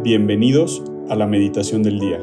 Bienvenidos a la meditación del día.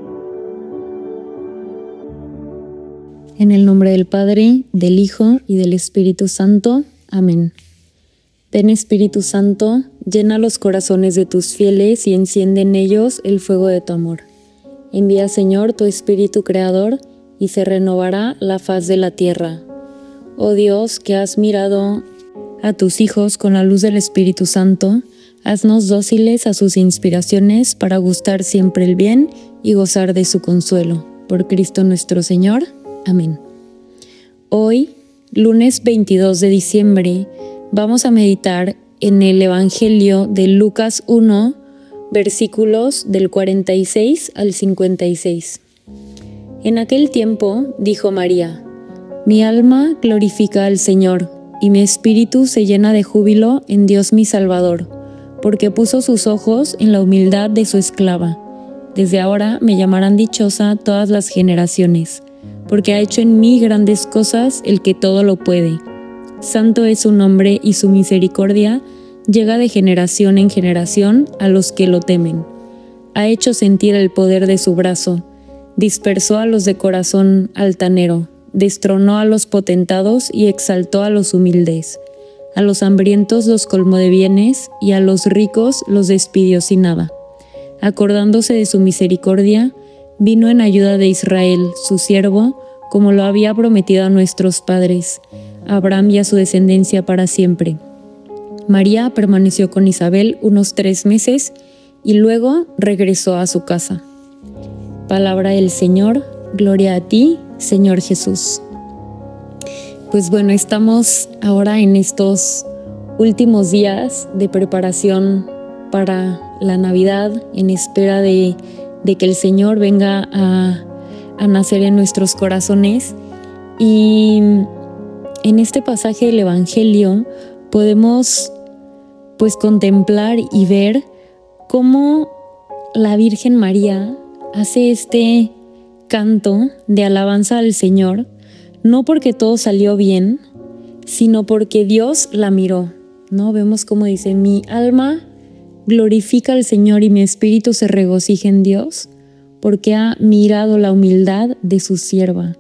En el nombre del Padre, del Hijo y del Espíritu Santo. Amén. Ven, Espíritu Santo, llena los corazones de tus fieles y enciende en ellos el fuego de tu amor. Envía, Señor, tu Espíritu Creador y se renovará la faz de la tierra. Oh Dios, que has mirado a tus hijos con la luz del Espíritu Santo, haznos dóciles a sus inspiraciones para gustar siempre el bien y gozar de su consuelo. Por Cristo nuestro Señor. Amén. Hoy, lunes 22 de diciembre, vamos a meditar en el Evangelio de Lucas 1, versículos del 46 al 56. En aquel tiempo dijo María: Mi alma glorifica al Señor, y mi espíritu se llena de júbilo en Dios mi Salvador, porque puso sus ojos en la humildad de su esclava. Desde ahora me llamarán dichosa todas las generaciones, porque ha hecho en mí grandes cosas el que todo lo puede. Santo es su nombre y su misericordia llega de generación en generación a los que lo temen. Ha hecho sentir el poder de su brazo, dispersó a los de corazón altanero, destronó a los potentados y exaltó a los humildes. A los hambrientos los colmó de bienes y a los ricos los despidió sin nada. Acordándose de su misericordia, vino en ayuda de Israel, su siervo, como lo había prometido a nuestros padres, a Abraham y a su descendencia para siempre. María permaneció con Isabel unos 3 meses y luego regresó a su casa. Palabra del Señor, gloria a ti, Señor Jesús. Pues bueno, estamos ahora en estos últimos días de preparación para la Navidad, en espera de que el Señor venga a nacer en nuestros corazones. Y en este pasaje del Evangelio podemos pues contemplar y ver cómo la Virgen María hace este canto de alabanza al Señor, no porque todo salió bien, sino porque Dios la miró, ¿no? Vemos cómo dice: mi alma glorifica al Señor y mi espíritu se regocija en Dios, porque ha mirado la humildad de su sierva.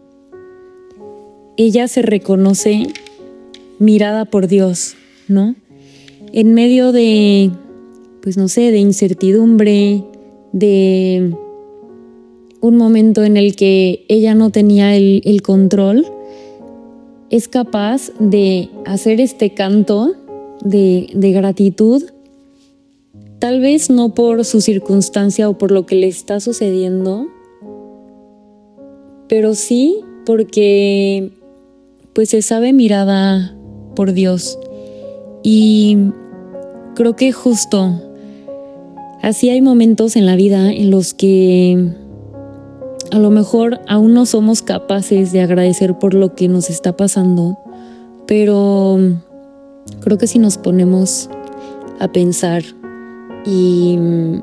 Ella se reconoce mirada por Dios, ¿no? En medio de, pues no sé, de incertidumbre, de un momento en el que ella no tenía el control, es capaz de hacer este canto de gratitud, tal vez no por su circunstancia o por lo que le está sucediendo, pero sí porque pues se sabe mirada por Dios. Y creo que justo así hay momentos en la vida en los que a lo mejor aún no somos capaces de agradecer por lo que nos está pasando, pero creo que si nos ponemos a pensar y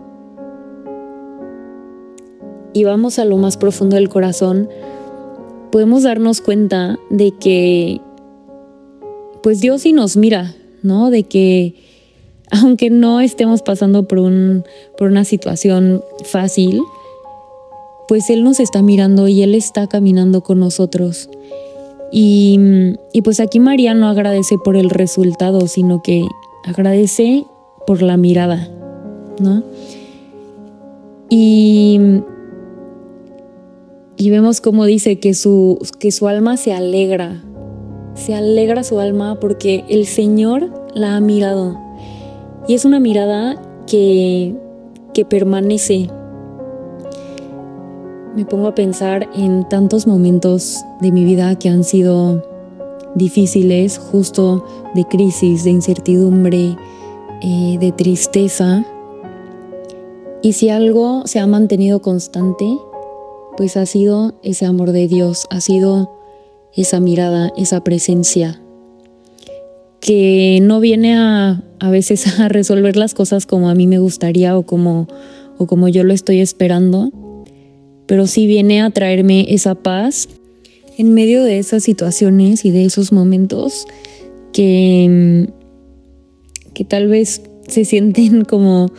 vamos a lo más profundo del corazón, podemos darnos cuenta de que pues Dios sí nos mira, ¿no? De que aunque no estemos pasando por una situación fácil, pues Él nos está mirando y Él está caminando con nosotros. Y pues aquí María no agradece por el resultado, sino que agradece por la mirada, ¿no? Y vemos cómo dice que su alma se alegra su alma porque el Señor la ha mirado. Y es una mirada que permanece. Me pongo a pensar en tantos momentos de mi vida que han sido difíciles, justo de crisis, de incertidumbre, de tristeza. Y si algo se ha mantenido constante, pues ha sido ese amor de Dios, ha sido esa mirada, esa presencia, que no viene a veces a resolver las cosas como a mí me gustaría o como yo lo estoy esperando, pero sí viene a traerme esa paz en medio de esas situaciones y de esos momentos que tal vez se sienten como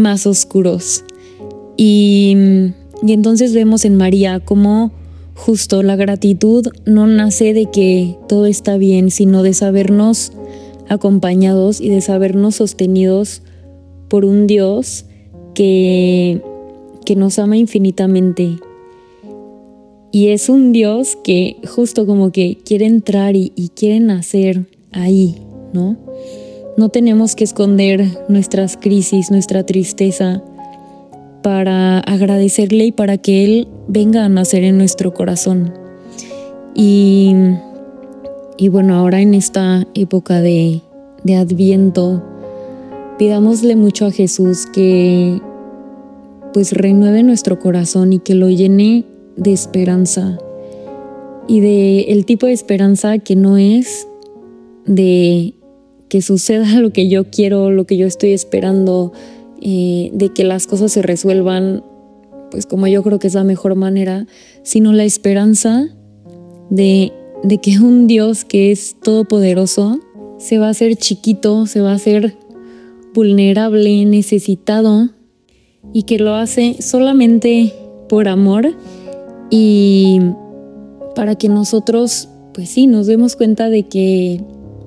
más oscuros. Y entonces vemos en María cómo justo la gratitud no nace de que todo está bien, sino de sabernos acompañados y de sabernos sostenidos por un Dios que nos ama infinitamente. Y es un Dios que justo como que quiere entrar y quiere nacer ahí, ¿no? No tenemos que esconder nuestras crisis, nuestra tristeza, para agradecerle y para que Él venga a nacer en nuestro corazón. Y bueno, ahora en esta época de Adviento, pidámosle mucho a Jesús que pues renueve nuestro corazón y que lo llene de esperanza, y de el tipo de esperanza que no es de que suceda lo que yo quiero, lo que yo estoy esperando, de que las cosas se resuelvan pues como yo creo que es la mejor manera, sino la esperanza de que un Dios que es todopoderoso se va a hacer chiquito, se va a hacer vulnerable, necesitado, y que lo hace solamente por amor y para que nosotros, pues sí, nos demos cuenta de que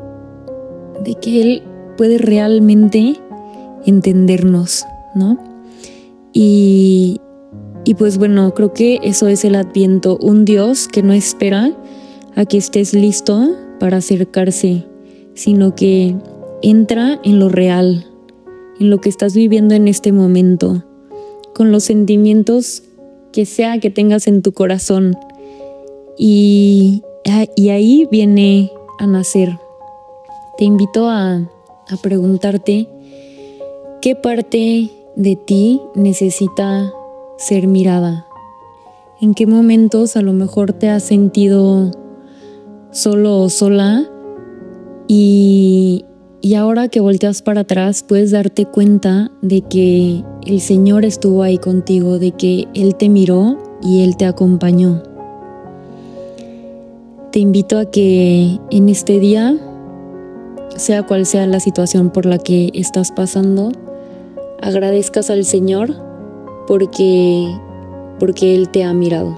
Él puede realmente entendernos, ¿no? Y pues bueno, creo que eso es el Adviento, un Dios que no espera a que estés listo para acercarse, sino que entra en lo real, en lo que estás viviendo en este momento, con los sentimientos que sea que tengas en tu corazón, y ahí viene a nacer. Te invito a preguntarte qué parte de ti necesita ser mirada. ¿En qué momentos a lo mejor te has sentido solo o sola? Y ahora que volteas para atrás puedes darte cuenta de que el Señor estuvo ahí contigo, de que Él te miró y Él te acompañó. Te invito a que en este día, sea cual sea la situación por la que estás pasando, agradezcas al Señor porque Él te ha mirado.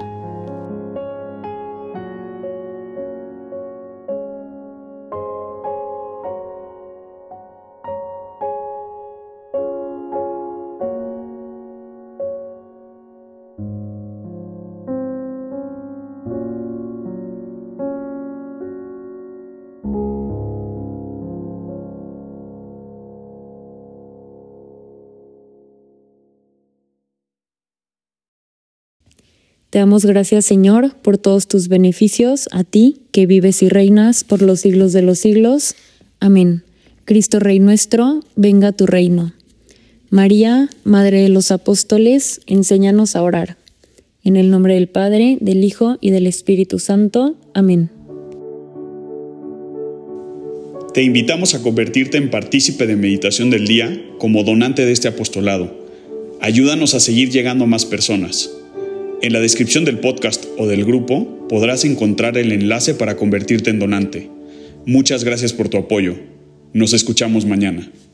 Te damos gracias, Señor, por todos tus beneficios, a ti que vives y reinas por los siglos de los siglos. Amén. Cristo Rey nuestro, venga a tu reino. María, Madre de los Apóstoles, enséñanos a orar. En el nombre del Padre, del Hijo y del Espíritu Santo. Amén. Te invitamos a convertirte en partícipe de Meditación del Día como donante de este apostolado. Ayúdanos a seguir llegando a más personas. En la descripción del podcast o del grupo podrás encontrar el enlace para convertirte en donante. Muchas gracias por tu apoyo. Nos escuchamos mañana.